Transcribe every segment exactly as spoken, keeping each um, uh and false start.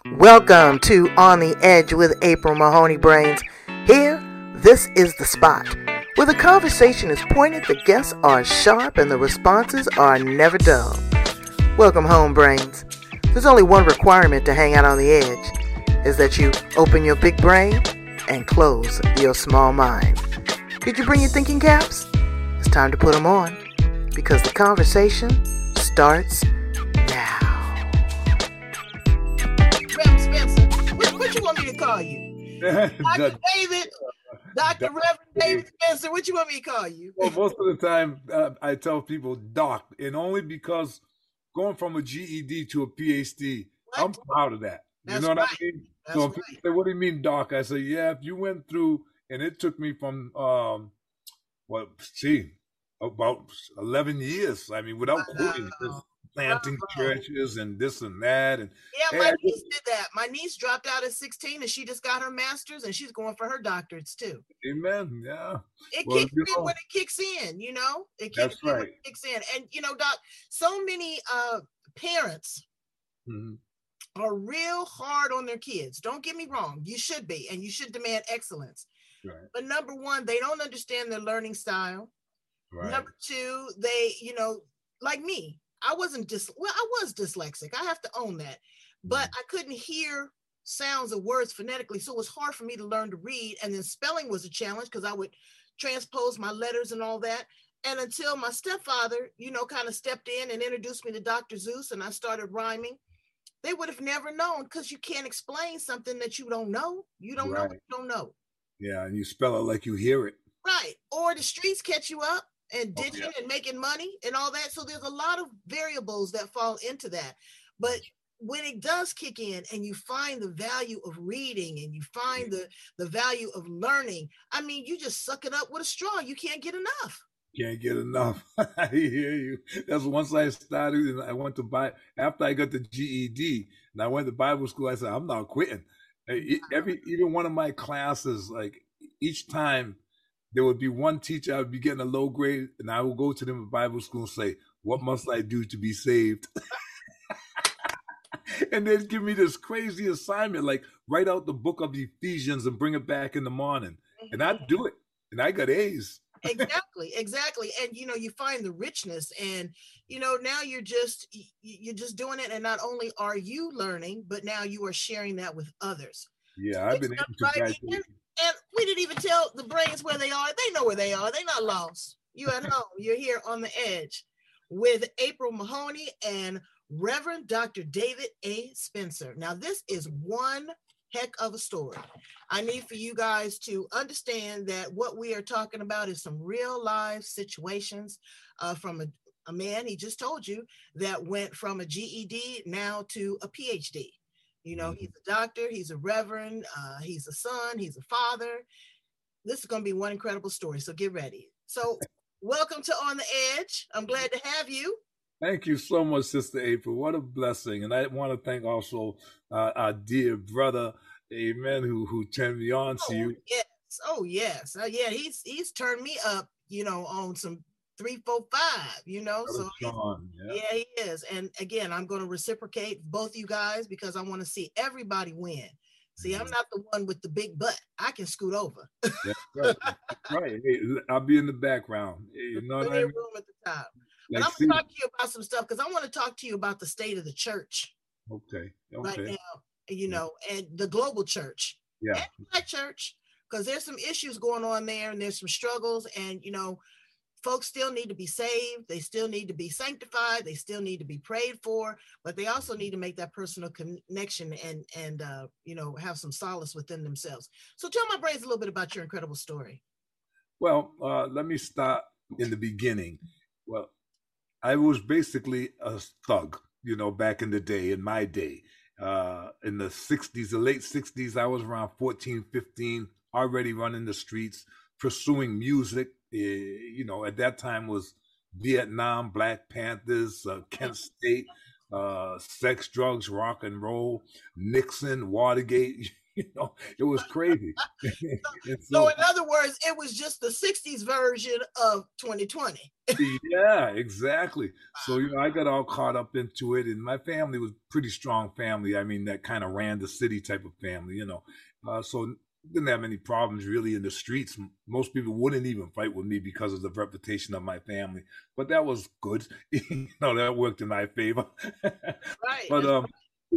Welcome to On the Edge with April Mahoney Brains. Here, this is the spot where the conversation is pointed, the guests are sharp, and the responses are never dull. Welcome home, Brains. There's only one requirement to hang out on the edge, is that you open your big brain and close your small mind. Did you bring your thinking caps? It's time to put them on, because the conversation starts now. Reverend Spencer, what, what you want me to call you? Doctor David, Doctor Reverend David Spencer, what you want me to call you? Well, most of the time uh, I tell people doc, and only because going from a G E D to a P H D, what? I'm proud of that. That's you know what right. I mean? That's so right. people say, what do you mean, doc? I say, yeah, if you went through, and it took me from, um, well, see, about eleven years. I mean, without Wow. quitting, just planting Wow. churches and this and that. And yeah, my hey, niece did that. My niece dropped out at sixteen, and she just got her master's, and she's going for her doctorates too. Amen. Yeah. It well, kicks in know, when it kicks in, you know. It kicks that's in right. when it kicks in, and you know, doc. So many uh, parents. Mm-hmm. are real hard on their kids. Don't get me wrong. You should be, and you should demand excellence. Right. But number one, they don't understand their learning style. Right. Number two, they, you know, like me, I wasn't dis, well, I was dyslexic. I have to own that, but mm. I couldn't hear sounds of words phonetically. So it was hard for me to learn to read. And then spelling was a challenge because I would transpose my letters and all that. And until my stepfather, you know, kind of stepped in and introduced me to Doctor Zeus, and I started rhyming, they would have never known, because you can't explain something that you don't know. You don't right. know what you don't know. Yeah, and you spell it like you hear it. Right. Or the streets catch you up and ditching oh, yeah. and making money and all that. So there's a lot of variables that fall into that. But when it does kick in and you find the value of reading and you find the, the value of learning, I mean, you just suck it up with a straw. You can't get enough. Can't get enough. I hear you. That's once I started and I went to buy, after I got the G E D and I went to Bible school, I said, I'm not quitting. Every, even one of my classes, like each time there would be one teacher, I would be getting a low grade, and I would go to them at Bible school and say, what must I do to be saved? And they'd give me this crazy assignment, like write out the book of Ephesians and bring it back in the morning. And I'd do it. And I got A's. exactly exactly and you know, you find the richness, and you know, now you're just you're just doing it, and not only are you learning, but now you are sharing that with others. Yeah, so I've been able to right and, and we didn't even tell the Brains where they are. They know where they are. They're not lost. You at home. You're here on the edge with April Mahoney and Reverend Doctor David A. Spencer. Now, this is one heck of a story. I need for you guys to understand that what we are talking about is some real life situations uh, from a, a man, he just told you, that went from a G E D now to a P H D. You know, mm-hmm. he's a doctor, he's a reverend, uh, he's a son, he's a father. This is going to be one incredible story, so get ready. So welcome to On the Edge. I'm glad to have you. Thank you so much, Sister April. What a blessing. And I want to thank also uh, our dear brother, amen, who who turned me on oh, to you. Yes. Oh, yes. Uh, yeah, he's he's turned me up, you know, on some three, four, five, you know. Brother so Sean, yeah. yeah, he is. And again, I'm going to reciprocate both you guys because I want to see everybody win. See, mm-hmm. I'm not the one with the big butt. I can scoot over. That's right. That's right. Hey, I'll be in the background. You know what I mean? Room at the top. Like, but I'm going to talk to you about some stuff because I want to talk to you about the state of the church. Okay. okay. Right now, you know, and the global church. Yeah. And my church, because there's some issues going on there and there's some struggles, and, you know, folks still need to be saved. They still need to be sanctified. They still need to be prayed for, but they also need to make that personal connection and, and uh, you know, have some solace within themselves. So tell my Brains a little bit about your incredible story. Well, uh, let me start in the beginning. Well, I was basically a thug, you know, back in the day, in my day. Uh, in the sixties, the late sixties, I was around fourteen, fifteen, already running the streets, pursuing music. Uh, you know, at that time was Vietnam, Black Panthers, uh, Kent State, uh, sex, drugs, rock and roll, Nixon, Watergate. You know, it was crazy. so, so in other words, it was just the sixties version of twenty twenty. Yeah, exactly. So, you know, I got all caught up into it, and my family was pretty strong family. I mean, that kind of ran the city type of family, you know. Uh, so didn't have any problems really in the streets. Most people wouldn't even fight with me because of the reputation of my family, but that was good. You know, that worked in my favor. Right. But um,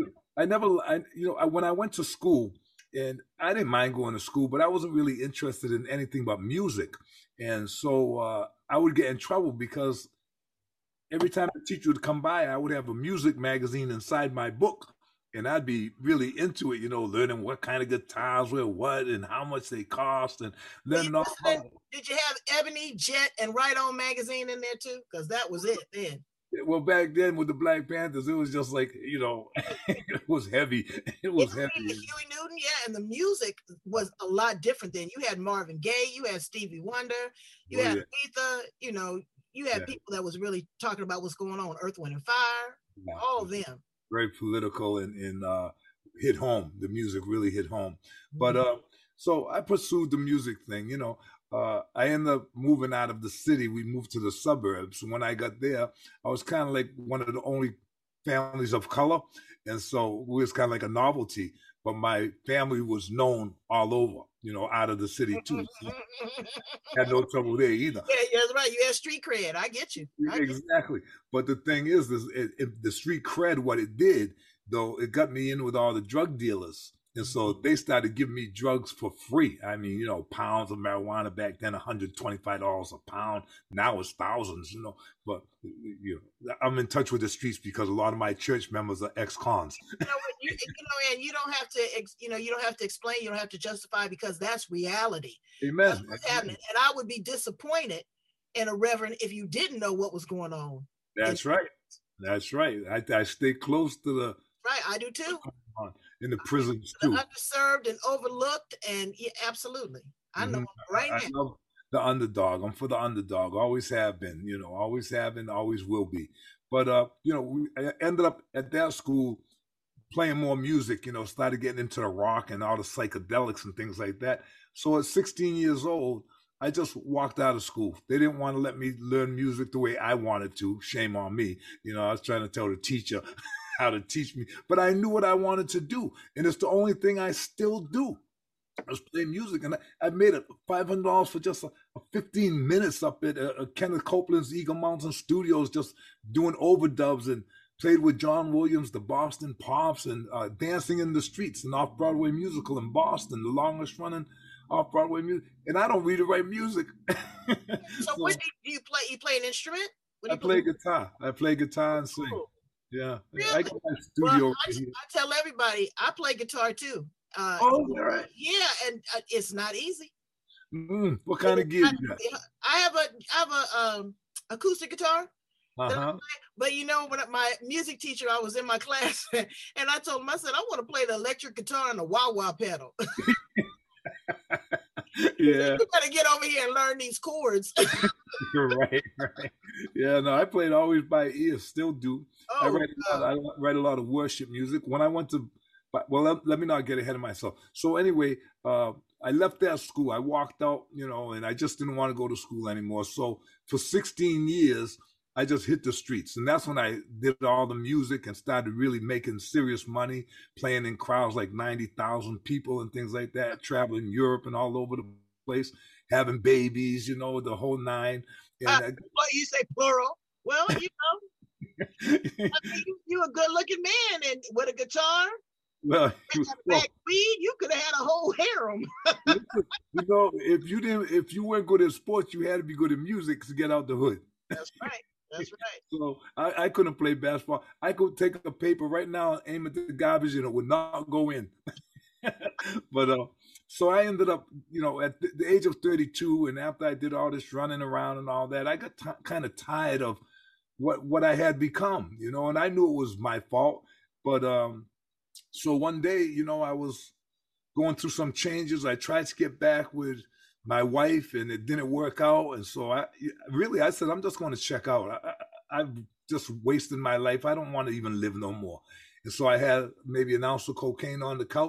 I never, I, you know, I, when I went to school, and I didn't mind going to school, but I wasn't really interested in anything but music. And so uh, I would get in trouble because every time the teacher would come by, I would have a music magazine inside my book. And I'd be really into it, you know, learning what kind of guitars were what and how much they cost and learning all about it. Did you have Ebony, Jet, and Right On magazine in there too? Because that was it then. Well, back then with the Black Panthers, it was just like, you know, it was heavy. It was yeah, heavy. Huey Newton, yeah, and the music was a lot different then. You had Marvin Gaye, you had Stevie Wonder, you oh, had yeah. Aretha, you know, you had yeah. people that was really talking about what's going on, Earth, Wind, and Fire, yeah. all of them. Very political and, and uh, hit home. The music really hit home. Mm-hmm. But uh, so I pursued the music thing, you know. Uh, I ended up moving out of the city. We moved to the suburbs. When I got there, I was kind of like one of the only families of color. And so it was kind of like a novelty. But my family was known all over, you know, out of the city too. So had no trouble there either. Yeah, that's right. You had street cred. I get you. I exactly. Get you. But the thing is, is it, it, the street cred, what it did, though, it got me in with all the drug dealers. And so they started giving me drugs for free. I mean, you know, pounds of marijuana back then, one hundred twenty-five dollars a pound. Now it's thousands, you know. But, you know, I'm in touch with the streets because a lot of my church members are ex-cons. You know, you, you know, and you don't have to, you know, you don't have to explain, you don't have to justify because that's reality. Amen. That's what's happening. And I would be disappointed in a reverend if you didn't know what was going on. That's and, right. That's right. I, I stay close to the. Right, I do too. In the prisons too. The underserved and overlooked, and yeah, absolutely. I know mm-hmm. right I, now. I love the underdog. I'm for the underdog. Always have been, you know, always have been, always will be. But, uh, you know, we I ended up at that school playing more music, you know, started getting into the rock and all the psychedelics and things like that. So at sixteen years old, I just walked out of school. They didn't want to let me learn music the way I wanted to. Shame on me. You know, I was trying to tell the teacher how to teach me, but I knew what I wanted to do. And it's the only thing I still do. I was playing music, and I, I made it five hundred dollars for just a, a fifteen minutes up at uh, Kenneth Copeland's Eagle Mountain Studios, just doing overdubs, and played with John Williams, the Boston Pops, and uh, dancing in the streets, an off-Broadway musical in Boston, the longest running off-Broadway music. And I don't read or write music. so, so what do you play? You play an instrument? I play, play guitar. I play guitar and sing. Cool. Yeah, really? I got my studio. Well, I, I tell everybody I play guitar too. Uh, oh, all right. Yeah, and uh, it's not easy. Mm, what kind of gear you got? I have a I have a um, acoustic guitar. Uh-huh. But you know, when my music teacher, I was in my class, and I told him, I said, I want to play the electric guitar and the wah-wah pedal. Yeah, you better get over here and learn these chords. right, right. Yeah, no, I played always by ear, still do. Oh, I write a lot, I write a lot of worship music. When I went to, well, let, let me not get ahead of myself. So anyway, uh, I left that school. I walked out, you know, and I just didn't want to go to school anymore. So for sixteen years, I just hit the streets. And that's when I did all the music and started really making serious money, playing in crowds like ninety thousand people and things like that, traveling Europe and all over the place, having babies, you know, the whole nine. And uh, I, you say plural. Well, you know, I mean, you, you're a good looking man and with a guitar. Well, well weed, you could have had a whole harem. You know, if you didn't, if you weren't good at sports, you had to be good at music to get out the hood. That's right. That's right. So I, I couldn't play basketball. I could take a paper right now and aim at the garbage, and it would not go in. But uh, so I ended up, you know, at the, the age of thirty-two, and after I did all this running around and all that, I got t- kind of tired of what what I had become, you know, and I knew it was my fault. But um, so one day, you know, I was going through some changes. I tried to get back with my wife, and it didn't work out. And so I really, I said, I'm just going to check out. I, I, I've just wasted my life. I don't want to even live no more. And so I had maybe an ounce of cocaine on the couch,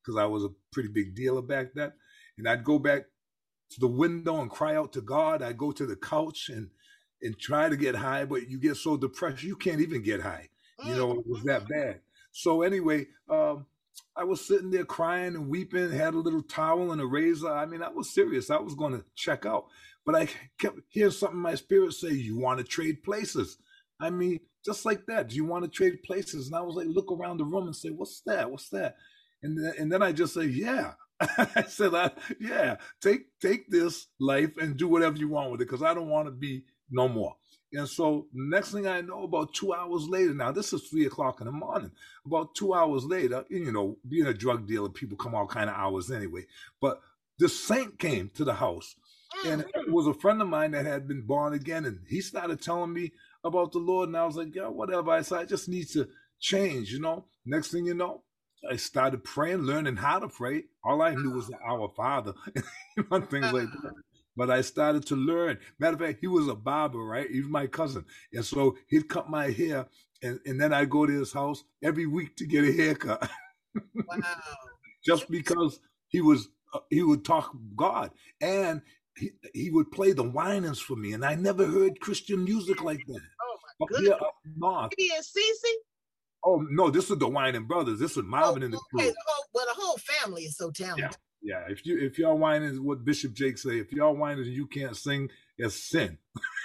because I was a pretty big dealer back then. And I'd go back to the window and cry out to God. I'd go to the couch and and try to get high, but you get so depressed you can't even get high. You know, it was that bad. So anyway, um, I was sitting there crying and weeping, had a little towel and a razor. I mean, I was serious. I was going to check out. But I kept hearing something in my spirit say, you want to trade places. I mean, just like that. Do you want to trade places? And I was like, look around the room and say, what's that? What's that? And then, and then I just say, yeah. I said, I, yeah, take take this life and do whatever you want with it, because I don't want to be no more. And so next thing I know, about two hours later, now this is three o'clock in the morning, about two hours later, you know, being a drug dealer, people come all kind of hours anyway. But the saint came to the house, and it was a friend of mine that had been born again, and he started telling me about the Lord, and I was like, yeah, whatever. I said, I just need to change, you know. Next thing you know, I started praying, learning how to pray. All I knew was Our Father, and things like that. But I started to learn. Matter of fact, he was a barber, right? He was my cousin. And so he'd cut my hair, and, and then I'd go to his house every week to get a haircut. Wow. Just because he was, uh, he would talk God. And he, he would play the whinings for me. And I never heard Christian music like that. Oh, my goodness. Up north. Maybe in Cece? Oh, no, this is the Whining Brothers. This is Marvin oh, and the okay. crew. Oh, well, the whole family is so talented. Yeah. Yeah, if you if y'all whining, what Bishop Jake say, if y'all whining and you can't sing, it's sin.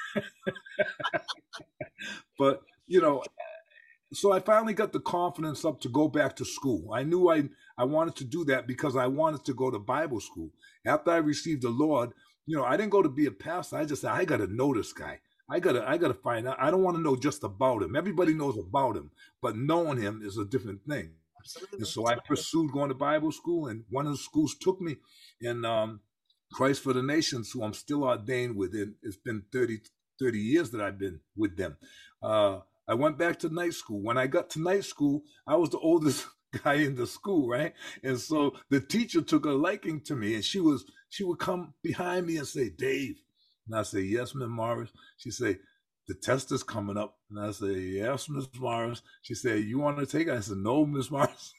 But you know, so I finally got the confidence up to go back to school. I knew I I wanted to do that because I wanted to go to Bible school. After I received the Lord, you know, I didn't go to be a pastor. I just said, I got to know this guy. I gotta I gotta find out. I don't want to know just about him. Everybody knows about him, but knowing him is a different thing. Absolutely. And so I pursued going to Bible school, and one of the schools took me in um, Christ for the Nations, who I'm still ordained with. And it's been thirty, thirty years that I've been with them. Uh, I went back to night school. When I got to night school, I was the oldest guy in the school, right? And so the teacher took a liking to me, and she was she would come behind me and say, Dave. And I say, yes, Miss Morris. She say, the test is coming up. And I say, yes, Miss Morris. She said, you want to take it? I said, no, Miss Morris.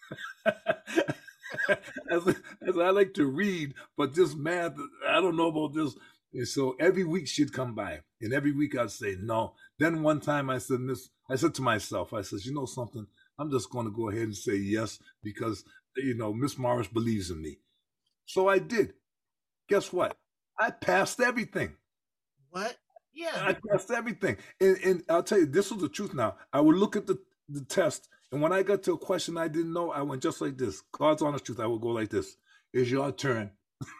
as, as I like to read, but this math, I don't know about this. And so every week she'd come by, and every week I'd say no. Then one time I said, Miss, I said to myself, I said, you know something? I'm just going to go ahead and say yes because, you know, Miss Morris believes in me. So I did. Guess what? I passed everything. What? Yeah. I passed everything. And, and I'll tell you, this was the truth now. I would look at the, the test, and when I got to a question I didn't know, I went just like this. God's honest truth, I would go like this. It's your turn.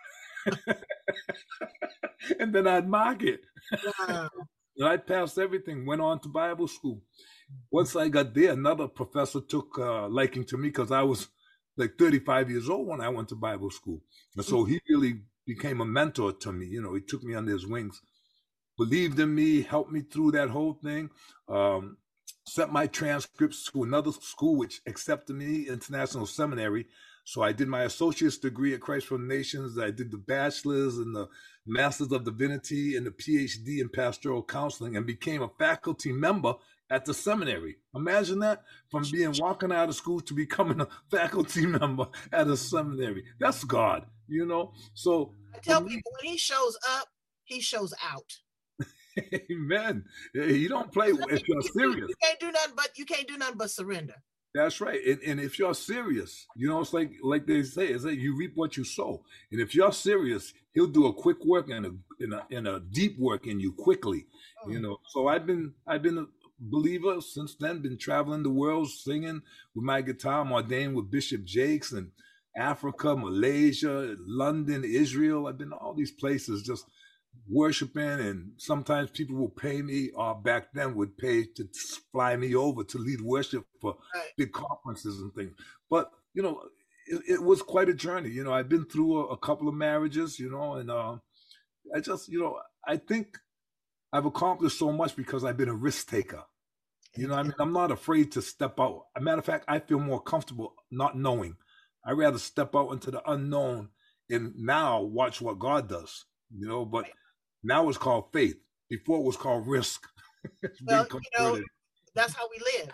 And then I'd mark it. Wow. And I passed everything, went on to Bible school. Once I got there, another professor took uh, liking to me because I was like thirty-five years old when I went to Bible school. And so he really became a mentor to me. You know, he took me under his wings, believed in me, helped me through that whole thing, um, sent my transcripts to another school which accepted me, International Seminary. So I did my associate's degree at Christ for the Nations. I did the bachelor's and the master's of divinity and the P H D in pastoral counseling, and became a faculty member at the seminary. Imagine that, from being walking out of school to becoming a faculty member at a seminary. That's God, you know? So I tell people, when he shows up, he shows out. Amen. You don't play if you're serious. You can't do nothing but you can't do nothing but surrender. That's right. And, and if you're serious, you know, it's like like they say, it's like you reap what you sow. And if you're serious, he'll do a quick work and a in a, in a deep work in you quickly. Oh. You know, so I've been I've been a believer since then, been traveling the world singing with my guitar. I'm ordained with Bishop Jakes in Africa, Malaysia, London, Israel. I've been to all these places just worshiping, and sometimes people will pay me, or back then would pay to fly me over to lead worship for right. big conferences and things. But, you know, it, it was quite a journey. You know, I've been through a, a couple of marriages, you know, and uh, I just, you know, I think I've accomplished so much because I've been a risk taker. You know, I mean, I'm not afraid to step out. As a matter of fact, I feel more comfortable not knowing. I'd rather step out into the unknown and now watch what God does, you know, but right. Now it's called faith. Before it was called risk. Well, you know, that's how we live.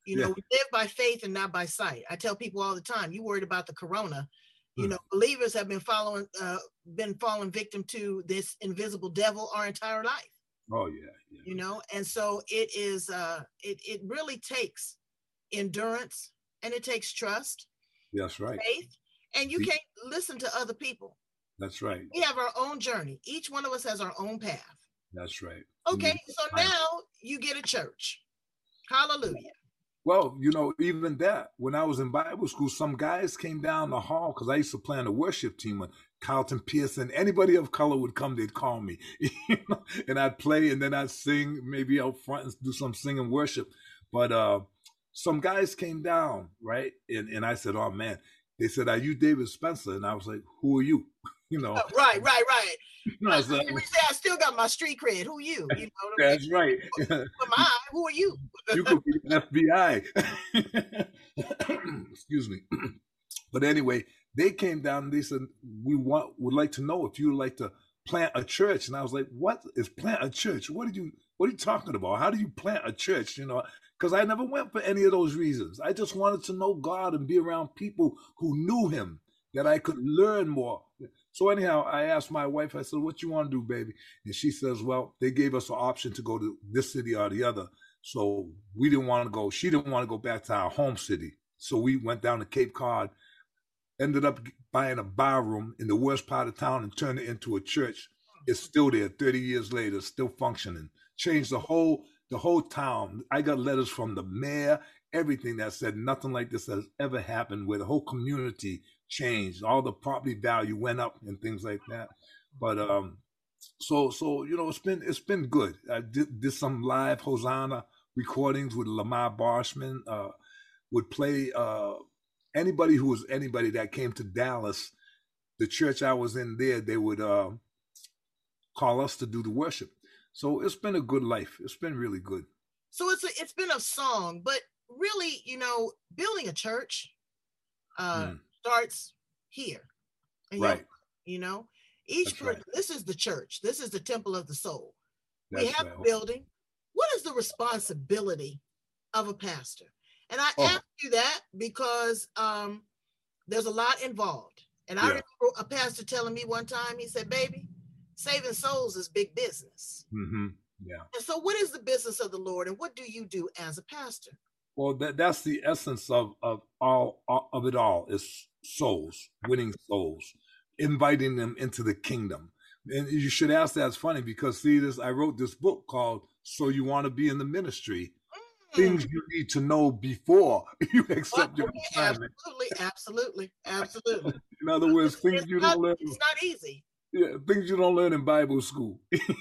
You know, yeah. we live by faith and not by sight. I tell people all the time, you worried about the corona. You know, believers have been following, uh, been falling victim to this invisible devil our entire life. Oh yeah, yeah. You know, and so it is. Uh, it it really takes endurance, and it takes trust. That's right. Faith, and you can't listen to other people. That's right. We have our own journey. Each one of us has our own path. That's right. Okay, so now you get a church. Hallelujah. Well, you know, even that, when I was in Bible school, some guys came down the hall because I used to play on the worship team with Carlton Pearson. Anybody of color would come, they'd call me. You know? And I'd play and then I'd sing, maybe out front and do some singing worship. But uh, some guys came down, right? And, and I said, oh, man. They said, are you David Spencer? And I was like, who are you? You know, oh, right, right, right. You know, I, said, I still got my street cred. Who are you? You know what That's I mean? right. Who, who am I? Who are you? You could be an F B I. Excuse me. But anyway, they came down and they said, we want would like to know if you would like to plant a church. And I was like, what is plant a church? What are you what are you talking about? How do you plant a church? You know, because I never went for any of those reasons. I just wanted to know God and be around people who knew him, that I could learn more. So anyhow, I asked my wife, I said, what you want to do, baby? And she says, well, they gave us an option to go to this city or the other. So we didn't want to go. She didn't want to go back to our home city. So we went down to Cape Cod, ended up buying a bar room in the worst part of town and turned it into a church. It's still there thirty years later, still functioning. Changed the whole the whole town. I got letters from the mayor, everything that said nothing like this has ever happened, where the whole community changed, all the property value went up and things like that. But um, so so you know, it's been it's been good. I did, did some live Hosanna recordings with Lamar Barshman. Uh, would play uh, anybody who was anybody that came to Dallas. The church I was in there, they would uh, call us to do the worship. So it's been a good life. It's been really good. So it's a, it's been a song, but really, you know, building a church uh, mm. starts here. And right. You know, each person, right. This is the church. This is the temple of the soul. That's we have right. a building. What is the responsibility of a pastor? And I oh. ask you that because um, there's a lot involved. And I yeah. remember a pastor telling me one time, he said, baby, saving souls is big business. Mm-hmm. Yeah. And so what is the business of the Lord and what do you do as a pastor? Well, that, that's the essence of, of all of it all is souls, winning souls, inviting them into the kingdom. And you should ask that. It's funny because, see, this, I wrote this book called So You Want to Be in the Ministry. Mm. Things you need to know before you accept your assignment. Absolutely, absolutely, absolutely. In other words, things it's you not, don't learn. It's not easy. Yeah, things you don't learn in Bible school.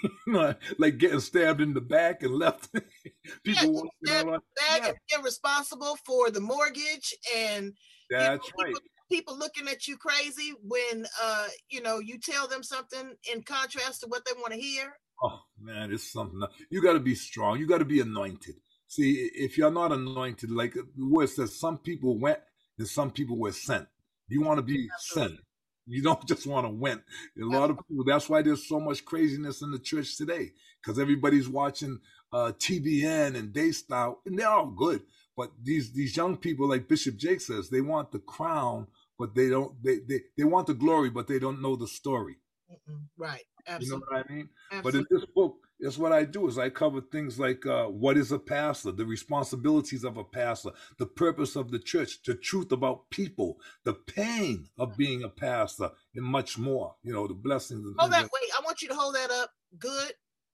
Like getting stabbed in the back and left. People yeah, stabbed in the back yeah. and being responsible for the mortgage and that's you know, right. People, people looking at you crazy when uh, you know, you tell them something in contrast to what they want to hear. Oh man, it's something. You got to be strong. You got to be anointed. See, if you're not anointed, like the word says, some people went and some people were sent. You want to be Absolutely. Sent. You don't just want to win. A lot of people, that's why there's so much craziness in the church today, because everybody's watching uh, T B N and Daystyle, and they're all good. But these these young people, like Bishop Jake says, they want the crown, but they don't, they they, they want the glory, but they don't know the story. Mm-mm. Right. Absolutely. You know what I mean? Absolutely. But in this book, that's what I do is I cover things like uh, what is a pastor, the responsibilities of a pastor, the purpose of the church, the truth about people, the pain of being a pastor, and much more. You know, the blessings. And hold that. Like wait, I want you to hold that up. Good.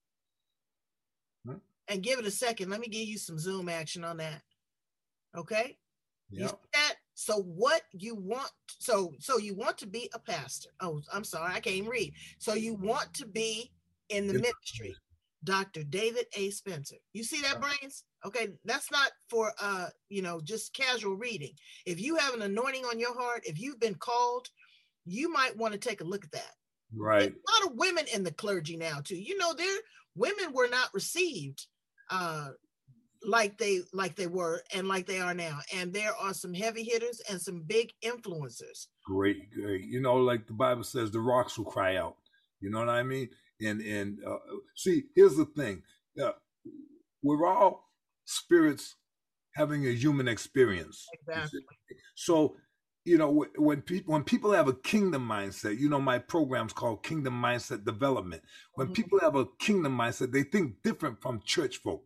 Hmm? And give it a second. Let me give you some zoom action on that. Okay. Yeah. You see that? So what you want, so so you want to be a pastor. Oh, I'm sorry, I can't even read. So you want to be in the ministry, Doctor David A. Spencer. You see that, Brains? Okay, that's not for uh, you know, just casual reading. If you have an anointing on your heart, if you've been called, you might want to take a look at that. Right. There's a lot of women in the clergy now too. You know, there women were not received uh like they like they were and like they are now, and there are some heavy hitters and some big influencers. Great, great. You know, like the Bible says, the rocks will cry out. You know what I mean? And and uh, see, here's the thing: uh, we're all spirits having a human experience. Exactly. So, you know, when people when people have a kingdom mindset, you know, my program's called Kingdom Mindset Development. When mm-hmm. people have a kingdom mindset, they think different from church folk.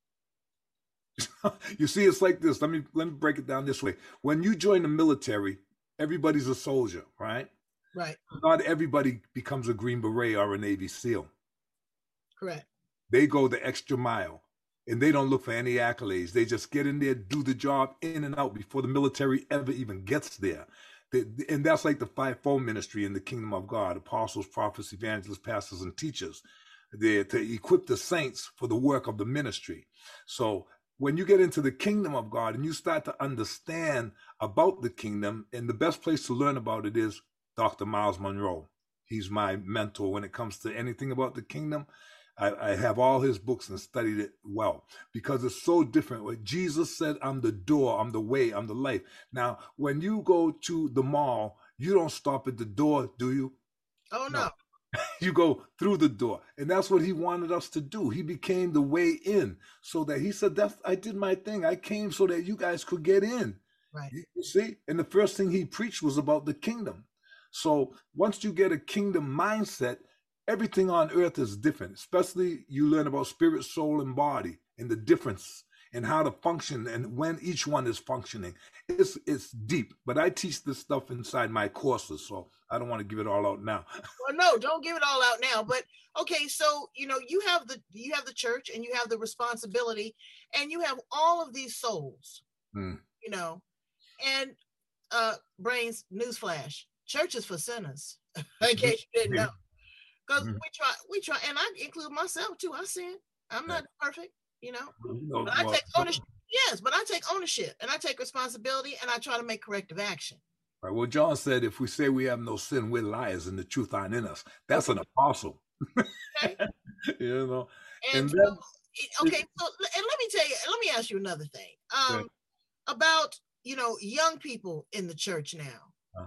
You see, it's like this. Let me let me break it down this way. When you join the military, everybody's a soldier, right? Right. Not everybody becomes a Green Beret or a Navy SEAL. Correct. They go the extra mile, and they don't look for any accolades. They just get in there, do the job, in and out before the military ever even gets there. They, and that's like the fivefold ministry in the kingdom of God: apostles, prophets, evangelists, pastors, and teachers. They're to equip the saints for the work of the ministry. So when you get into the kingdom of God and you start to understand about the kingdom, and the best place to learn about it is Doctor Miles Monroe. He's my mentor when it comes to anything about the kingdom. I, I have all his books and studied it well because it's so different. What Jesus said, I'm the door, I'm the way, I'm the life. Now, when you go to the mall, you don't stop at the door, do you? Oh, no. no. You go through the door. And that's what he wanted us to do. He became the way in, so that he said, that's, I did my thing. I came so that you guys could get in. Right. You see? And the first thing he preached was about the kingdom. So once you get a kingdom mindset, everything on earth is different, especially you learn about spirit, soul, and body and the difference and how to function and when each one is functioning. It's it's deep, but I teach this stuff inside my courses, so I don't want to give it all out now. Well, no, don't give it all out now. But okay, so you know you have the you have the church and you have the responsibility, and you have all of these souls, mm. you know, and uh, Brains, newsflash: church is for sinners. In case you didn't know. Because mm-hmm. we try, we try, and I include myself too. I sin. I'm not yeah. perfect, you know. No, but I well, take ownership. Yes, but I take ownership and I take responsibility and I try to make corrective action. Right. Well, John said, if we say we have no sin, we're liars and the truth aren't in us. That's an apostle. Okay. You know. And, and so, then, okay, so and let me tell you, let me ask you another thing. Um, okay. About you know young people in the church now. Huh.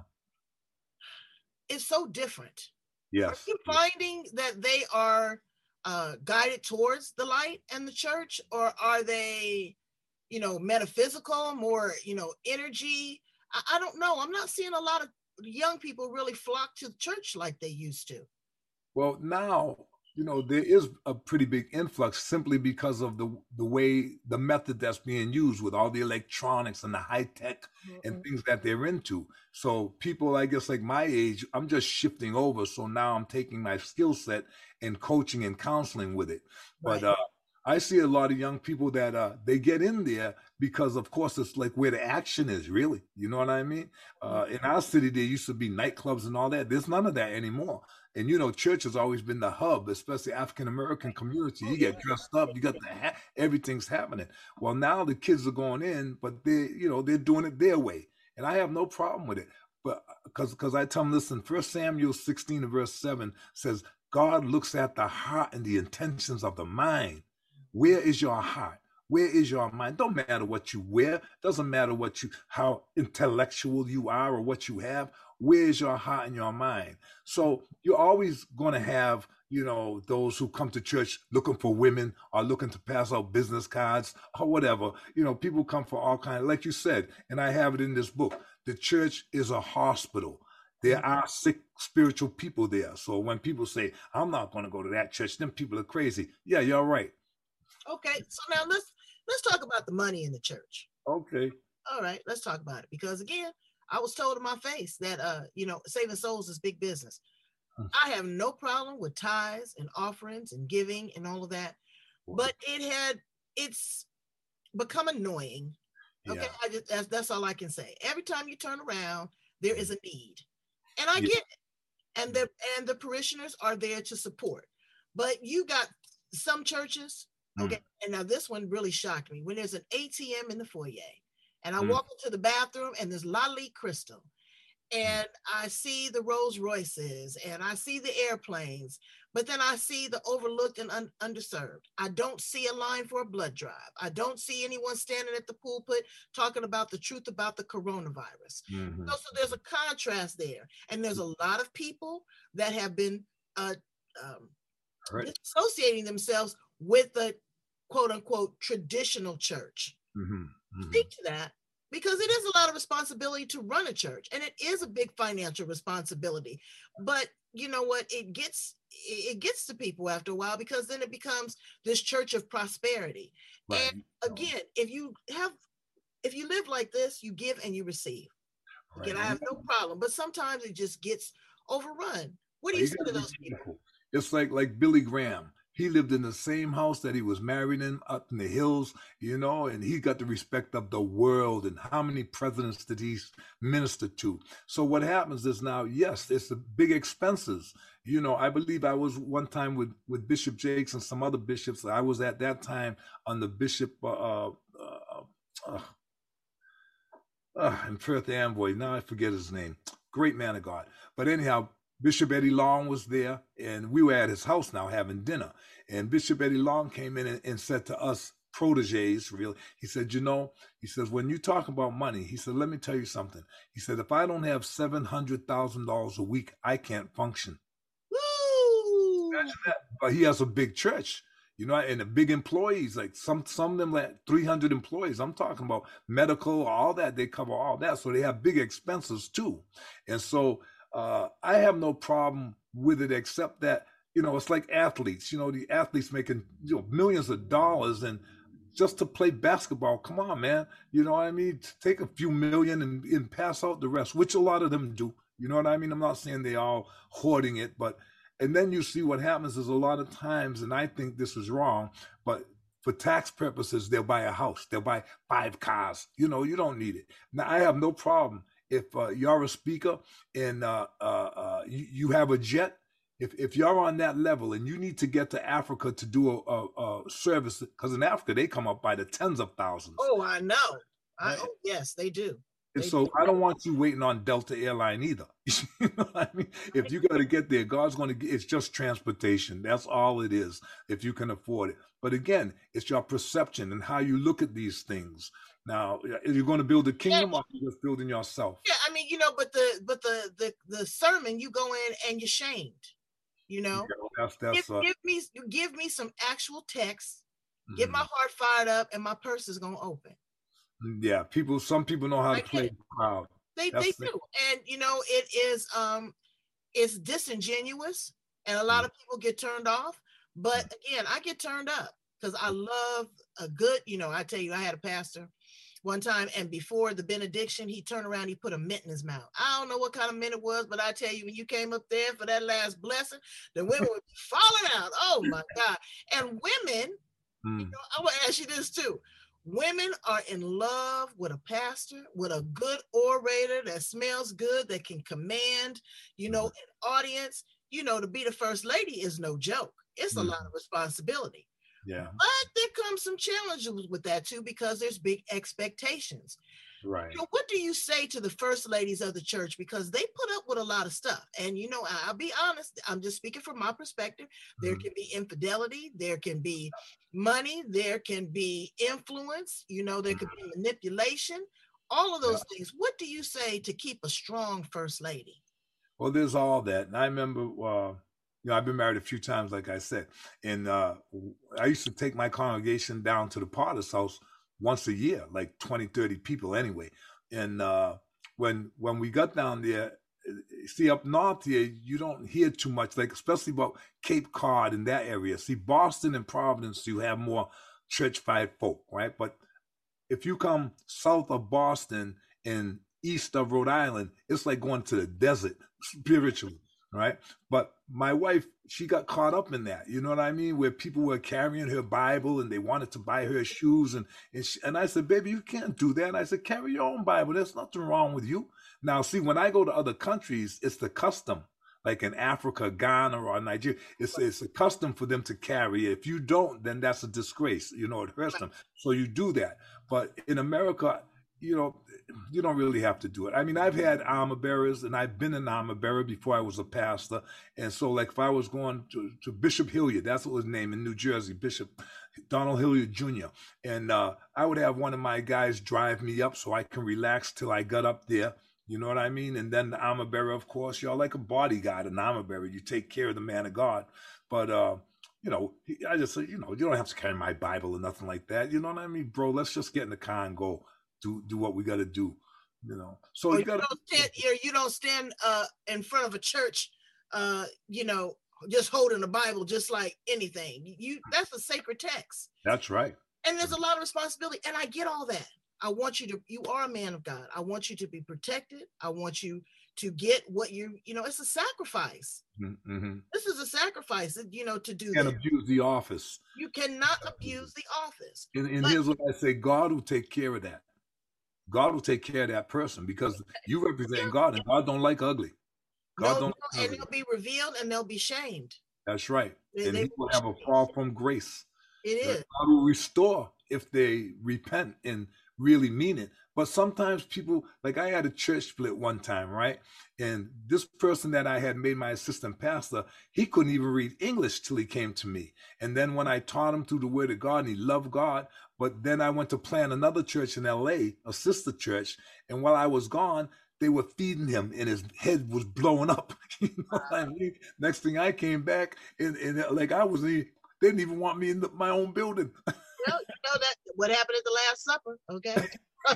It's so different. Yes. Are you finding that they are uh, guided towards the light and the church, or are they, you know, metaphysical, more, you know, energy? I, I don't know. I'm not seeing a lot of young people really flock to the church like they used to. Well, now, you know, there is a pretty big influx simply because of the the way, the method that's being used with all the electronics and the high tech mm-hmm. and things that they're into. So people, I guess, like my age, I'm just shifting over. So now I'm taking my skill set and coaching and counseling with it. Right. But uh, I see a lot of young people that uh, they get in there because, of course, it's like where the action is, really. You know what I mean? Uh, in our city, there used to be nightclubs and all that. There's none of that anymore. And, you know, church has always been the hub, especially African-American community. You get dressed up, you got the hat, everything's happening. Well, now the kids are going in, but they, you know, they're doing it their way. And I have no problem with it. But because because I tell them, listen, First Samuel sixteen and verse seven says, God looks at the heart and the intentions of the mind. Where is your heart? Where is your mind? Don't matter what you wear. Doesn't matter what you, how intellectual you are or what you have. Where is your heart and your mind? So you're always going to have, you know, those who come to church looking for women or looking to pass out business cards or whatever. You know, people come for all kinds, like you said, and I have it in this book. The church is a hospital. There are sick spiritual people there. So when people say, I'm not going to go to that church, them people are crazy. Yeah, you're right. Okay, so now let's let's talk about the money in the church. Okay. All right, let's talk about it. Because again, I was told in my face that, uh, you know, saving souls is big business. Hmm. I have no problem with tithes and offerings and giving and all of that. But it had, it's become annoying. Okay, yeah. I just, that's, that's all I can say. Every time you turn around, there is a need. And I yeah. get it. And the, and the parishioners are there to support. But you got some churches, okay, mm. and now this one really shocked me. When there's an A T M in the foyer, and I mm. walk into the bathroom and there's Lali Crystal, and I see the Rolls Royces and I see the airplanes, but then I see the overlooked and un- underserved. I don't see a line for a blood drive. I don't see anyone standing at the pulpit talking about the truth about the coronavirus. Mm-hmm. So, so there's a contrast there. And there's a lot of people that have been uh, um, right. associating themselves with the quote unquote traditional church. Mm-hmm. Mm-hmm. Speak to that, because it is a lot of responsibility to run a church, and it is a big financial responsibility. But you know what? It gets it gets to people after a while, because then it becomes this church of prosperity. Right. And again, if you have if you live like this, you give and you receive. Right. Again, I have no problem, but sometimes it just gets overrun. What do you, you say to those people? It's like like Billy Graham. He lived in the same house that he was married in up in the hills, you know, and he got the respect of the world. And how many presidents did he minister to? So what happens is now, yes, it's the big expenses. You know, I believe I was one time with, with Bishop Jakes and some other bishops. I was at that time on the Bishop uh, uh, uh, uh, in Perth Amboy. Now I forget his name. Great man of God. But anyhow, Bishop Eddie Long was there, and we were at his house now having dinner. And Bishop Eddie Long came in and, and said to us, proteges, really, he said, you know, he says, when you talk about money, he said, let me tell you something. He said, if I don't have seven hundred thousand dollars a week, I can't function. Woo! Imagine that. But he has a big church, you know, and the big employees, like some, some of them like three hundred employees. I'm talking about medical, all that. They cover all that. So they have big expenses too. And so, Uh, I have no problem with it, except that, you know, it's like athletes, you know, the athletes making, you know, millions of dollars, and just to play basketball. Come on, man. You know what I mean? Take a few million and, and pass out the rest, which a lot of them do. You know what I mean? I'm not saying they all hoarding it, but, and then you see what happens is a lot of times, and I think this is wrong, but for tax purposes, they'll buy a house. They'll buy five cars. You know, you don't need it. Now, I have no problem. If uh, you're a speaker and uh, uh, uh, you, you have a jet, if if you're on that level and you need to get to Africa to do a, a, a service, because in Africa they come up by the tens of thousands. Oh, I know. I, oh, yes, they do. And they so do. I don't want you waiting on Delta Airline either. You know what I mean? If you got to get there, God's going to get, it's just transportation. That's all it is, if you can afford it. But again, it's your perception and how you look at these things. Now, you're going to build a kingdom, yeah. Or you're just building yourself? Yeah, I mean, you know, but the but the the, the sermon, you go in and you're shamed. You know, yeah, that's, that's, give, uh, give me give me some actual text, mm-hmm. get my heart fired up, and my purse is gonna open. Yeah, people. Some people know how to play the crowd. They that's they the, do, and you know, it is um, it's disingenuous, and a lot mm-hmm. of people get turned off. But mm-hmm. again, I get turned up because I love a good. You know, I tell you, I had a pastor one time, and before the benediction, he turned around, he put a mint in his mouth. I don't know what kind of mint it was, but I tell you, when you came up there for that last blessing, the women would be falling out. Oh my God. And women, mm. you know, I want to ask you this too. Women are in love with a pastor, with a good orator that smells good, that can command, you know, an audience. You know, to be the first lady is no joke. It's mm. a lot of responsibility. Yeah. But there comes some challenges with that too, because there's big expectations. Right. You know, what do you say to the first ladies of the church? Because they put up with a lot of stuff. And, you know, I'll be honest, I'm just speaking from my perspective. There mm-hmm. can be infidelity. There can be money. There can be influence. You know, there could be manipulation. All of those yeah. things. What do you say to keep a strong first lady? Well, there's all that. And I remember, uh, you know, I've been married a few times, like I said, and uh, I used to take my congregation down to the Potter's house once a year, like twenty, thirty people anyway. And uh, when when we got down there, see, up north here, you don't hear too much, like especially about Cape Cod and that area. See, Boston and Providence, you have more church-fied folk, right? But if you come south of Boston and east of Rhode Island, it's like going to the desert spiritually. Right. But my wife, she got caught up in that. You know what I mean? Where people were carrying her Bible and they wanted to buy her shoes. And and, she, and I said, baby, you can't do that. And I said, carry your own Bible. There's nothing wrong with you. Now, see, when I go to other countries, it's the custom, like in Africa, Ghana, or Nigeria. It's, it's a custom for them to carry. If you don't, then that's a disgrace. You know, it hurts them. So you do that. But in America, you know, you don't really have to do it. I mean, I've had armor bearers, and I've been an armor bearer before I was a pastor. And so, like, if I was going to, to Bishop Hilliard, that's what his name in New Jersey, Bishop Donald Hilliard Junior And uh, I would have one of my guys drive me up so I can relax till I got up there. You know what I mean? And then the armor bearer, of course, you're like a bodyguard, an armor bearer. You take care of the man of God. But, uh, you know, I just said, you know, you don't have to carry my Bible or nothing like that. You know what I mean, bro? Let's just get in the car and go do do what we got to do. You know, so or you got to you don't stand uh, in front of a church, uh, you know, just holding the Bible just like anything. You that's a sacred text. That's right. And there's a lot of responsibility, and I get all that. I want you to. You are a man of God. I want you to be protected. I want you to get what you. You know, it's a sacrifice. Mm-hmm. This is a sacrifice. You know, to do. You can't abuse the office. You cannot abuse the office. And, and but, here's what I say: God will take care of that. God will take care of that person because you represent God, and God don't like ugly. God no, don't. No, like and they'll be revealed, and they'll be shamed. That's right. They, and they He will have a fall from grace. It is. God will restore if they repent and really mean it. But sometimes people, like I had a church split one time, right? And this person that I had made my assistant pastor, he couldn't even read English till he came to me. And then when I taught him through the word of God, and he loved God, but then I went to plant another church in L A, a sister church. And while I was gone, they were feeding him and his head was blowing up. You know what I mean? Next thing I came back and, and like I was, they didn't even want me in the, my own building. Well, you know that what happened at the Last Supper, okay?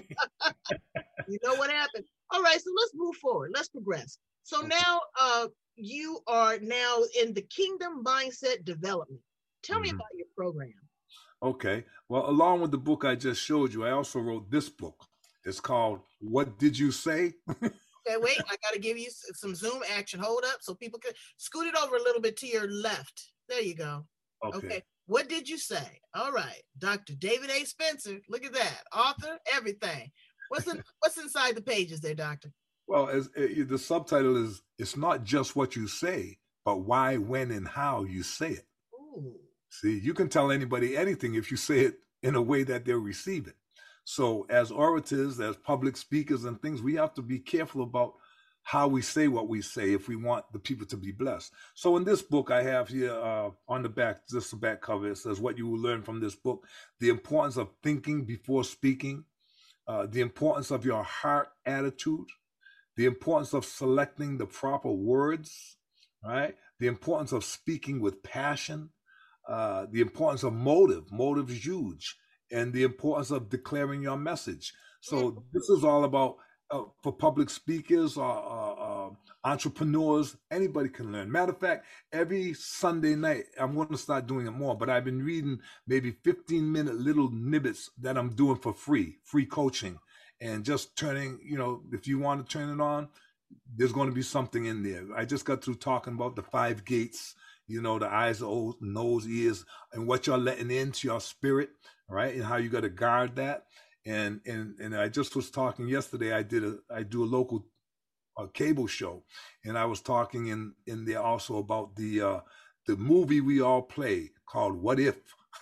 You know what happened. All right, so let's move forward. Let's progress. So now uh, you are now in the Kingdom Mindset Development. Tell mm-hmm. me about your program. Okay. Well, along with the book I just showed you, I also wrote this book. It's called What Did You Say? Okay, wait, I got to give you some Zoom action. Hold up so people can scoot it over a little bit to your left. There you go. Okay. okay. What did you say? All right. Doctor David A. Spencer. Look at that. Author, everything. What's in, what's inside the pages there, Doctor? Well, as uh, the subtitle is, it's not just what you say, but why, when, and how you say it. Ooh. See, you can tell anybody anything if you say it in a way that they'll receive it. So as orators, as public speakers and things, we have to be careful about how we say what we say if we want the people to be blessed. So in this book I have here uh, on the back, just the back cover, it says what you will learn from this book: the importance of thinking before speaking, uh, the importance of your heart attitude, the importance of selecting the proper words, right? The importance of speaking with passion, uh, the importance of motive. Motive is huge. And the importance of declaring your message. So this is all about uh, for public speakers or uh, uh, entrepreneurs. Anybody can learn. Matter of fact, every Sunday night, I'm going to start doing it more, but I've been reading maybe fifteen minute little nibbits that I'm doing for free, free coaching, and just turning, you know, if you want to turn it on, there's going to be something in there. I just got through talking about the five gates, you know, the eyes, the nose, ears, and what you're letting into your spirit. Right, and how you got to guard that, and and and I just was talking yesterday. I did a I do a local uh, cable show, and I was talking in in there also about the uh, the movie we all play called What If.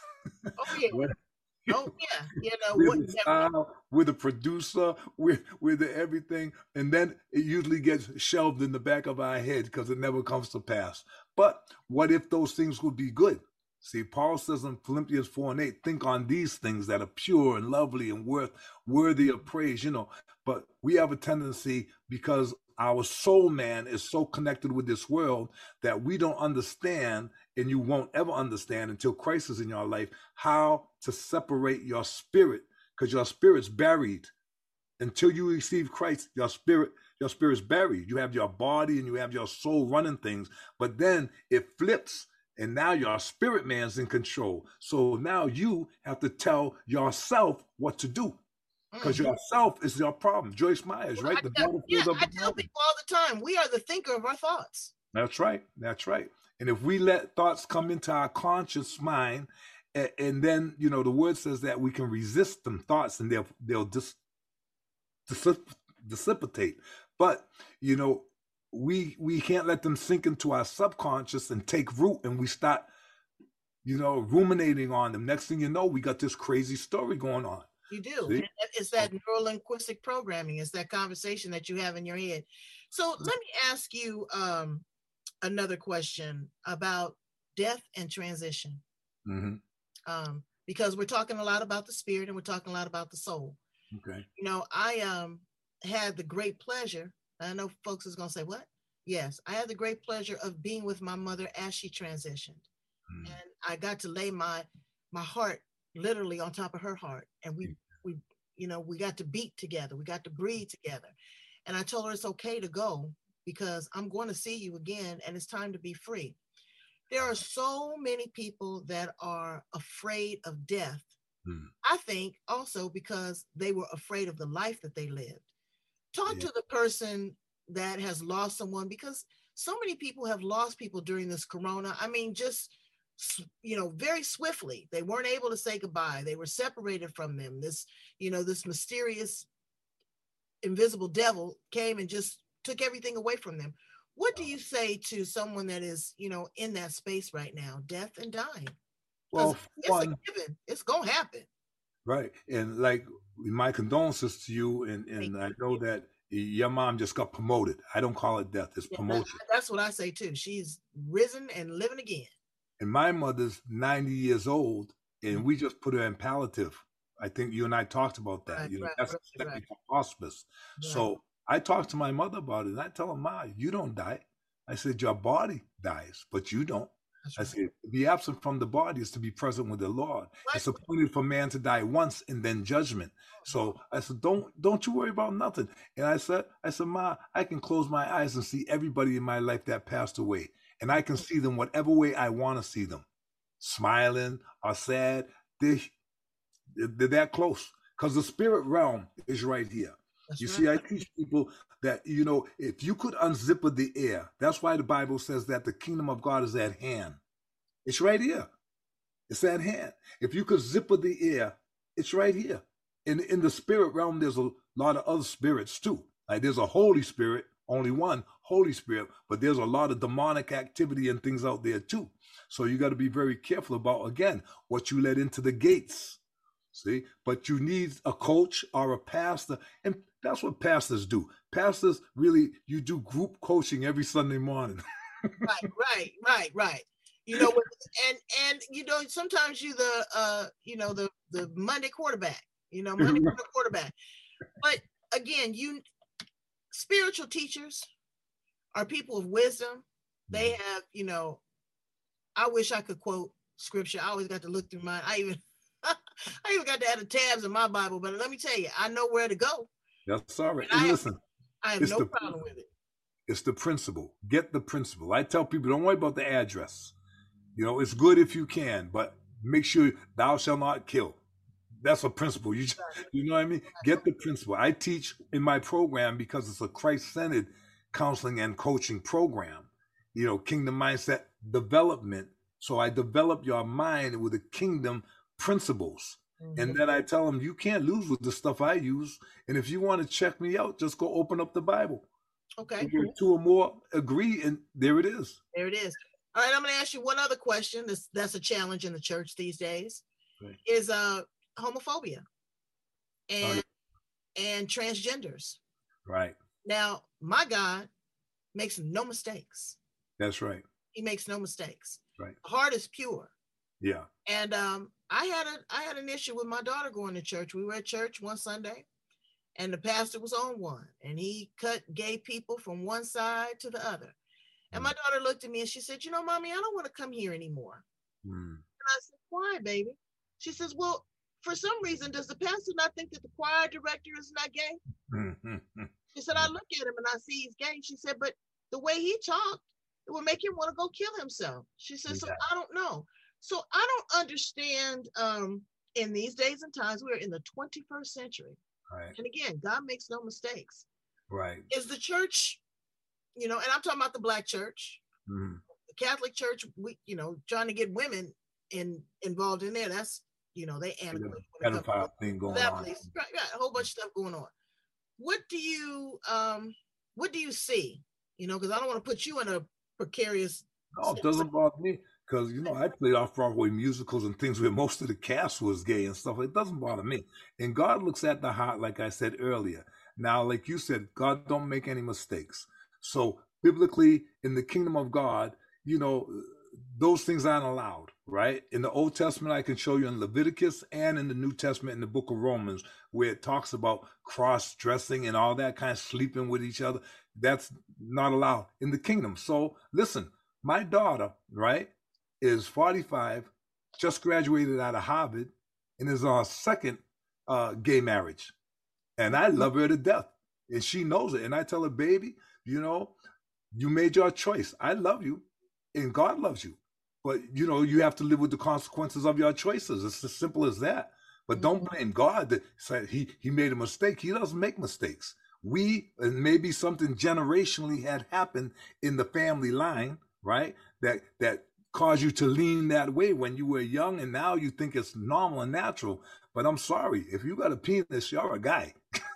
Oh yeah. what, oh yeah, you know we're what? The style, we're the producer, we're we're the everything, and then it usually gets shelved in the back of our head because it never comes to pass. But what if those things would be good? See, Paul says in Philippians four and eight, think on these things that are pure and lovely and worth worthy of praise, you know. But we have a tendency, because our soul man is so connected with this world, that we don't understand, and you won't ever understand until Christ is in your life, how to separate your spirit, because your spirit's buried. Until you receive Christ, your spirit, your spirit's buried. You have your body and you have your soul running things, but then it flips. And now your spirit man's in control. So now you have to tell yourself what to do, because mm-hmm. yourself is your problem. Joyce Myers, well, right? I, tell, yeah, I tell people all the time, we are the thinker of our thoughts. That's right. That's right. And if we let thoughts come into our conscious mind, and, and then, you know, the word says that we can resist them thoughts and they'll, they'll dis, dis, dissipate. But, you know, we we can't let them sink into our subconscious and take root, and we start, you know, ruminating on them. Next thing you know, we got this crazy story going on. You do. It's that neurolinguistic programming. It's that conversation that you have in your head. So let me ask you um, another question about death and transition. Mm-hmm. Um, because we're talking a lot about the spirit and we're talking a lot about the soul. Okay. You know, I um, had the great pleasure, I know folks is going to say, what? Yes, I had the great pleasure of being with my mother as she transitioned. mm. and I got to lay my my heart literally on top of her heart, and we we you know we got to beat together, we got to breathe together, and I told her it's okay to go because I'm going to see you again, and it's time to be free. There are so many people that are afraid of death. Mm. I think also because they were afraid of the life that they lived. Talk yeah. to the person that has lost someone, because so many people have lost people during this corona. I mean, just, you know, very swiftly. They weren't able to say goodbye. They were separated from them. This, you know, this mysterious, invisible devil came and just took everything away from them. What do you say to someone that is, you know, in that space right now, death and dying? Well, it's one, a given. It's going to happen. Right. And like, my condolences to you. And, and I know that your mom just got promoted. I don't call it death. It's yeah, promotion. That's what I say too. She's risen and living again. And my mother's ninety years old, and mm-hmm. we just put her in palliative. I think you and I talked about that. Right, you know, right, that's right, right. hospice. Right. So I talked to my mother about it, and I tell her, Ma, you don't die. I said, your body dies, but you don't. That's I right. said, to be absent from the body is to be present with the Lord. What? It's appointed for man to die once and then judgment. So I said, don't don't you worry about nothing. And I said, I said, Ma, I can close my eyes and see everybody in my life that passed away. And I can see them whatever way I want to see them. Smiling or sad. They, they're that close. Because the spirit realm is right here. That's you right. see, I teach people that, you know, if you could unzipper the air, that's why the Bible says that the kingdom of God is at hand. It's right here. It's at hand. If you could zipper the air, it's right here. In, in the spirit realm, there's a lot of other spirits too. Like there's a Holy Spirit, only one Holy Spirit, but there's a lot of demonic activity and things out there too. So you got to be very careful about, again, what you let into the gates. See, but you need a coach or a pastor, and that's what pastors do. Pastors really, you do group coaching every Sunday morning. right, right, right, right. You know, and and you know, sometimes you the uh, you know, the the Monday quarterback. You know, Monday quarterback. But again, you spiritual teachers are people of wisdom. They have, you know, I wish I could quote scripture. I always got to look through mine. I even I even got to add the tabs in my Bible, but let me tell you, I know where to go. That's all right. And and listen, I have no the, problem with it. It's the principle. Get the principle. I tell people, don't worry about the address. You know, it's good if you can, but make sure thou shalt not kill. That's a principle. You, you know what I mean? Get the principle. I teach in my program because it's a Christ-centered counseling and coaching program. You know, kingdom mindset development. So I develop your mind with the kingdom principles. Mm-hmm. And then I tell them, you can't lose with the stuff I use. And if you want to check me out, just go open up the Bible. Okay. Cool. Two or more agree, and there it is. There it is. All right, I'm going to ask you one other question. That's, that's a challenge in the church these days. Right. Is uh, homophobia and right. and transgenders. Right. Now, my God makes no mistakes. That's right. He makes no mistakes. Right. The heart is pure. Yeah. And um, I had a I had an issue with my daughter going to church. We were at church one Sunday, and the pastor was on one, and he cut gay people from one side to the other. And my daughter looked at me and she said, you know, Mommy, I don't want to come here anymore. Mm. And I said, why, baby? She says, well, for some reason, does the pastor not think that the choir director is not gay? Mm-hmm. She said, I look at him and I see he's gay. She said, but the way he talked, it would make him want to go kill himself. She said, yeah. So I don't know. So I don't understand um, in these days and times, we're in the twenty-first century. Right. And again, God makes no mistakes. Right. Is the church, you know, and I'm talking about the Black church, mm-hmm. the Catholic church, we, you know, trying to get women in involved in there. That's, you know, they pedophile thing going on. Right, right, a whole bunch of stuff going on. What do you, um, what do you see? You know, because I don't want to put you in a precarious. No, it doesn't bother me. Because, you know, I played off-Broadway musicals and things where most of the cast was gay and stuff. It doesn't bother me. And God looks at the heart, like I said earlier. Now, like you said, God don't make any mistakes. So biblically, in the kingdom of God, you know, those things aren't allowed, right? In the Old Testament, I can show you in Leviticus, and in the New Testament, in the book of Romans, where it talks about cross-dressing and all that kind of sleeping with each other. That's not allowed in the kingdom. So listen, my daughter, right? is forty-five, just graduated out of Harvard, and is on her second uh, gay marriage. And I love her to death. And she knows it. And I tell her, baby, you know, you made your choice. I love you, and God loves you. But, you know, you have to live with the consequences of your choices. It's as simple as that. But don't blame God that said he, he made a mistake. He doesn't make mistakes. We, and maybe something generationally had happened in the family line, right? That that caused you to lean that way when you were young, and now you think it's normal and natural. But I'm sorry, if you got a penis, you're a guy.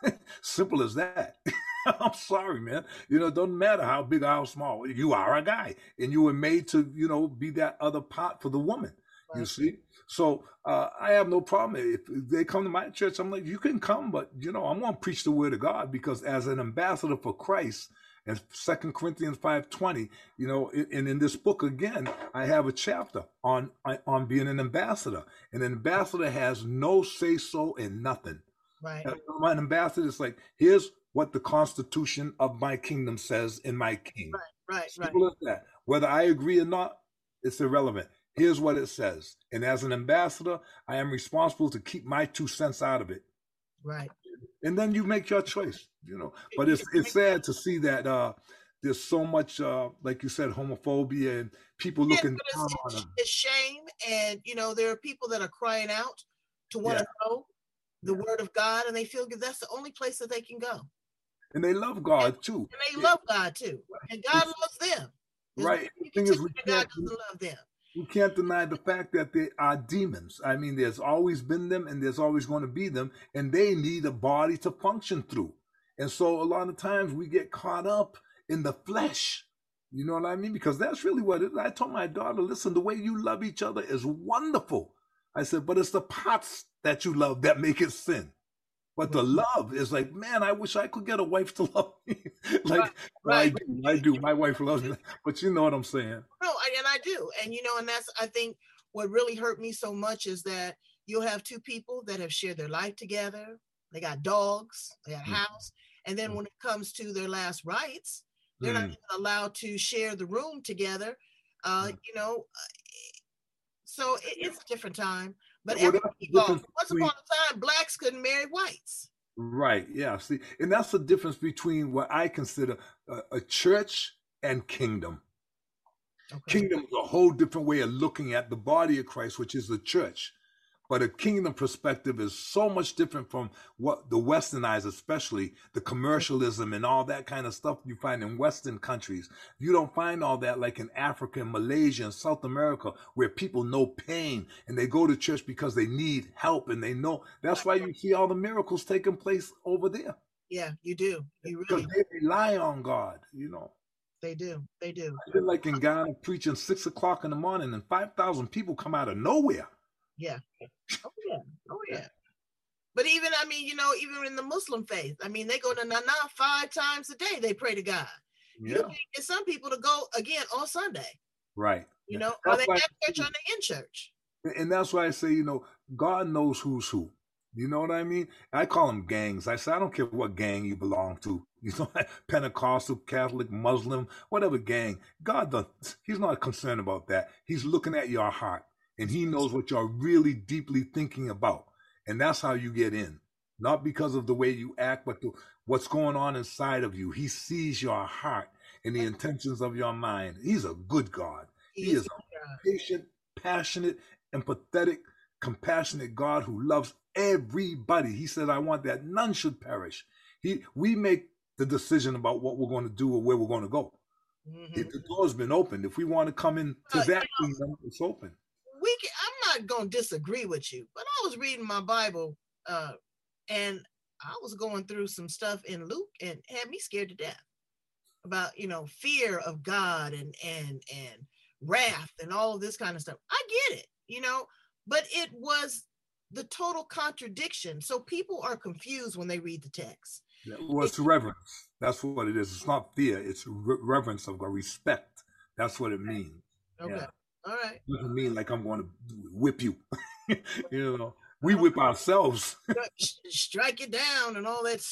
Simple as that. I'm sorry, man. You know, it doesn't matter how big or how small. You are a guy, and you were made to, you know, be that other part for the woman. Right. You see? So uh, I have no problem. If they come to my church, I'm like, you can come, but, you know, I'm going to preach the word of God, because as an ambassador for Christ, and Second Corinthians five twenty, you know, and in this book, again, I have a chapter on, on being an ambassador. And an ambassador has no say-so in nothing. Right. An ambassador is like, here's what the Constitution of my kingdom says in my king. Right, right, Simple right. as that. Whether I agree or not, it's irrelevant. Here's what it says. And as an ambassador, I am responsible to keep my two cents out of it. Right. And then you make your choice, you know. But it's it's sad to see that uh, there's so much, uh, like you said, homophobia and people looking yeah, down it's, on them. It's shame. And, you know, there are people that are crying out to want to yeah. know the yeah. word of God, and they feel that's the only place that they can go. And they love God, and, too. And they yeah. love God, too. And God it's, loves them. There's right. The thing is, we God doesn't love them. We can't deny the fact that they are demons. I mean, there's always been them, and there's always going to be them, and they need a body to function through. And so a lot of times we get caught up in the flesh. You know what I mean? Because that's really what it is. I told my daughter, listen, the way you love each other is wonderful. I said, but it's the parts that you love that make it sin. But the love is like, man, I wish I could get a wife to love me. like, right, right. I do, I do. My wife loves me. But you know what I'm saying? No, and I do. And, you know, and that's, I think what really hurt me so much is that you'll have two people that have shared their life together. They got dogs, they got a house. And then when it comes to their last rites, they're mm. not even allowed to share the room together. Uh, mm. You know, so it, it's a different time. But well, every, once upon a time, blacks couldn't marry whites. Right. Yeah. See, and that's the difference between what I consider a, a church and kingdom. Okay. Kingdom is a whole different way of looking at the body of Christ, which is the church. But a kingdom perspective is so much different from what the westernized, especially the commercialism and all that kind of stuff you find in Western countries. You don't find all that like in Africa and Malaysia and South America, where people know pain and they go to church because they need help, and they know. That's why you see all the miracles taking place over there. Yeah, you do. You really because they rely on God, you know. They do. They do. I feel like in Ghana preaching six o'clock in the morning and five thousand people come out of nowhere. Yeah. Oh yeah. Oh yeah. But even, I mean, you know, even in the Muslim faith, I mean, they go to Nana five times a day. They pray to God. Yeah. You can get some people to go again on Sunday. Right. You know, that's or they have church on the in church. And that's why I say, you know, God knows who's who. You know what I mean? I call them gangs. I say, I don't care what gang you belong to. You know, Pentecostal, Catholic, Muslim, whatever gang. God, does, he's not concerned about that. He's looking at your heart. And he knows what you're really deeply thinking about. And that's how you get in. Not because of the way you act, but the, what's going on inside of you. He sees your heart and the intentions of your mind. He's a good God. He, he is a patient, passionate, empathetic, compassionate God who loves everybody. He said, I want that none should perish. He, we make the decision about what we're going to do or where we're going to go. Mm-hmm. If the door's been opened, if we want to come into uh, that kingdom, it's open. We can, I'm not going to disagree with you, but I was reading my Bible uh, and I was going through some stuff in Luke and had me scared to death about, you know, fear of God and, and, and wrath and all of this kind of stuff. I get it, you know, but it was the total contradiction. So people are confused when they read the text. Yeah, well, it's reverence. That's what it is. It's not fear. It's re- reverence of God, respect. That's what it means. Okay. Yeah. All right. It doesn't mean like I'm going to whip you. You know, we whip ourselves. Strike it down and all that.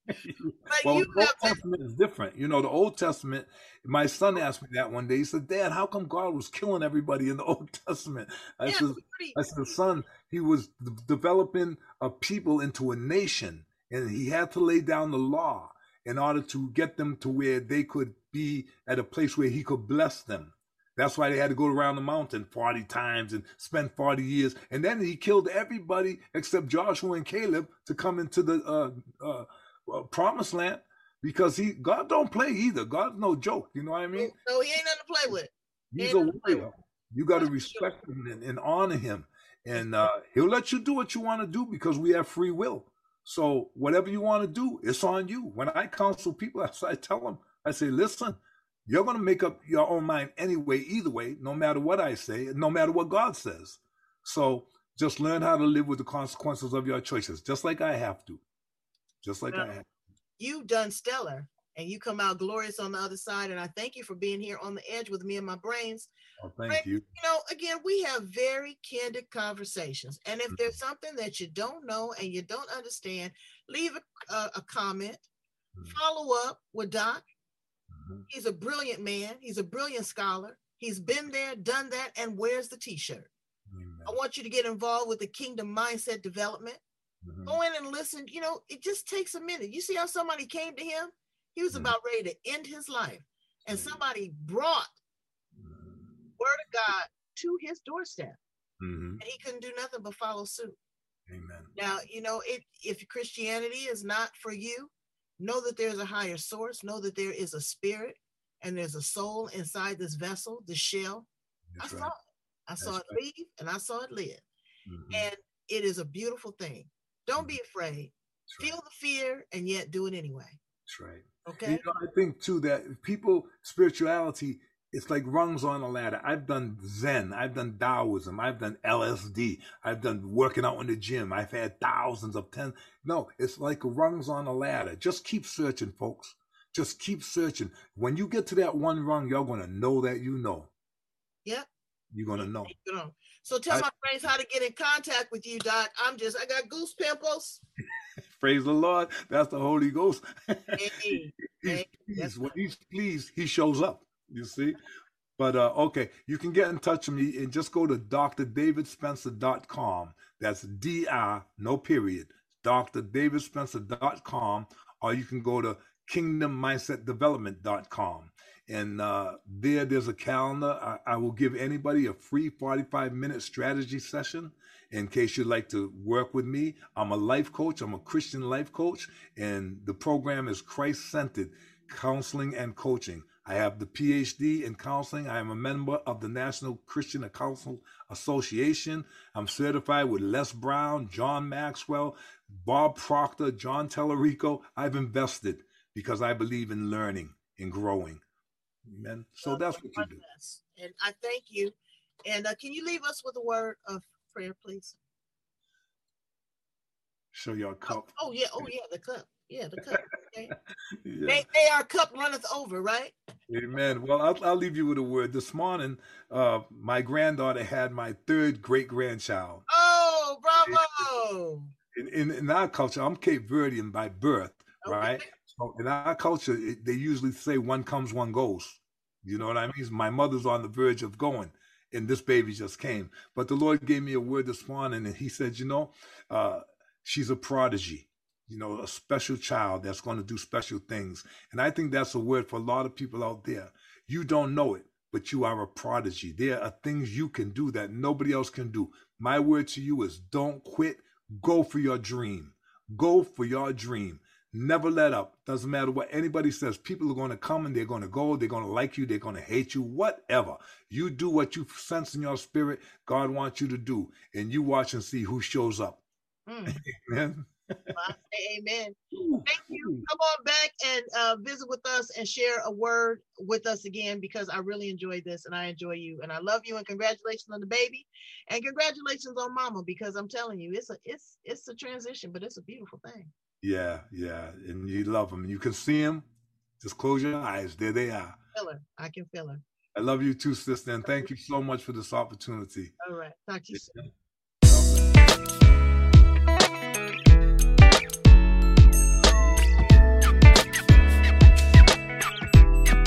Well, you the Old Testament is different. You know, the Old Testament, my son asked me that one day. He said, Dad, how come God was killing everybody in the Old Testament? I yeah, said, pretty... I said, son, he was d- developing a people into a nation, and he had to lay down the law in order to get them to where they could be at a place where he could bless them. That's why they had to go around the mountain forty times and spend forty years. And then he killed everybody except Joshua and Caleb to come into the uh, uh, uh, promised land, because he God don't play either. God's no joke. You know what I mean? No, he ain't nothing to play with. He's a warrior. You got to respect him and, and honor him. And uh, he'll let you do what you want to do because we have free will. So whatever you want to do, it's on you. When I counsel people, I tell them, I say, listen, you're going to make up your own mind anyway, either way, no matter what I say, no matter what God says. So just learn how to live with the consequences of your choices, just like I have to. Just like well, I have to. You've done stellar, and you come out glorious on the other side. And I thank you for being here on the edge with me and my brains. Oh, thank Frank, you. You know, again, we have very candid conversations. And if mm-hmm. there's something that you don't know and you don't understand, leave a, a, a comment, mm-hmm. follow up with Doc. He's a brilliant man. He's a brilliant scholar. He's been there, done that, and wears the t-shirt. Amen. I want you to get involved with the Kingdom Mindset Development. Mm-hmm. Go in and listen. You know, it just takes a minute. You see how somebody came to him? He was mm-hmm. about ready to end his life. And mm-hmm. somebody brought mm-hmm. Word of God to his doorstep. Mm-hmm. And he couldn't do nothing but follow suit. Amen. Now, you know, it, if Christianity is not for you, know that there's a higher source. Know that there is a spirit and there's a soul inside this vessel, the shell. That's I saw right. it. I That's saw it right. leave and I saw it live. Mm-hmm. And it is a beautiful thing. Don't mm-hmm. be afraid. That's Feel right. the fear and yet do it anyway. That's right. Okay. You know, I think too that people, spirituality, it's like rungs on a ladder. I've done Zen. I've done Taoism. I've done L S D. I've done working out in the gym. I've had thousands of ten. No, it's like rungs on a ladder. Just keep searching, folks. Just keep searching. When you get to that one rung, you're going to know that you know. Yep. You're going to know. So tell I, my friends how to get in contact with you, Doc. I'm just, I got goose pimples. Praise the Lord. That's the Holy Ghost. Hey, he's hey, pleased. When he's pleased, he shows up. You see? But, uh, okay, you can get in touch with me and just go to d r david spencer dot com. That's D R, no period, d r david spencer dot com. Or you can go to kingdom mindset development dot com. And uh, there, there's a calendar. I, I will give anybody a free forty-five minute strategy session in case you'd like to work with me. I'm a life coach. I'm a Christian life coach. And the program is Christ-centered counseling and coaching. I have the P H D in counseling. I am a member of the National Christian Counsel Association. I'm certified with Les Brown, John Maxwell, Bob Proctor, John Tellerico. I've invested because I believe in learning and growing. Amen. So that's what you do. And I thank you. And uh, can you leave us with a word of prayer, please? Show your cup. Oh, oh yeah. Oh, yeah. The cup. Yeah, the cup. Okay. yeah. May, may our cup runneth over, right? Amen. Well, I'll, I'll leave you with a word. This morning, uh, my granddaughter had my third great-grandchild. Oh, bravo. In, in, in our culture, I'm Cape Verdean by birth, okay. right? So in our culture, it, they usually say one comes, one goes. You know what I mean? My mother's on the verge of going, and this baby just came. But the Lord gave me a word this morning, and he said, you know, uh, she's a prodigy. You know, a special child that's going to do special things. And I think that's a word for a lot of people out there. You don't know it, but you are a prodigy. There are things you can do that nobody else can do. My word to you is don't quit. Go for your dream. Go for your dream. Never let up. Doesn't matter what anybody says. People are going to come and they're going to go. They're going to like you. They're going to hate you. Whatever. You do what you sense in your spirit God wants you to do. And you watch and see who shows up. Mm. Amen. Well, amen. Thank you. Come on back and uh, visit with us and share a word with us again, because I really enjoyed this and I enjoy you and I love you, and congratulations on the baby and congratulations on mama, because I'm telling you, it's a it's it's a transition, but it's a beautiful thing. Yeah, yeah, and you love them. You can see them. Just close your eyes. There they are. Feel her. I can feel her. I love you too, sister, and thank you so much for this opportunity. All right. Talk to you soon.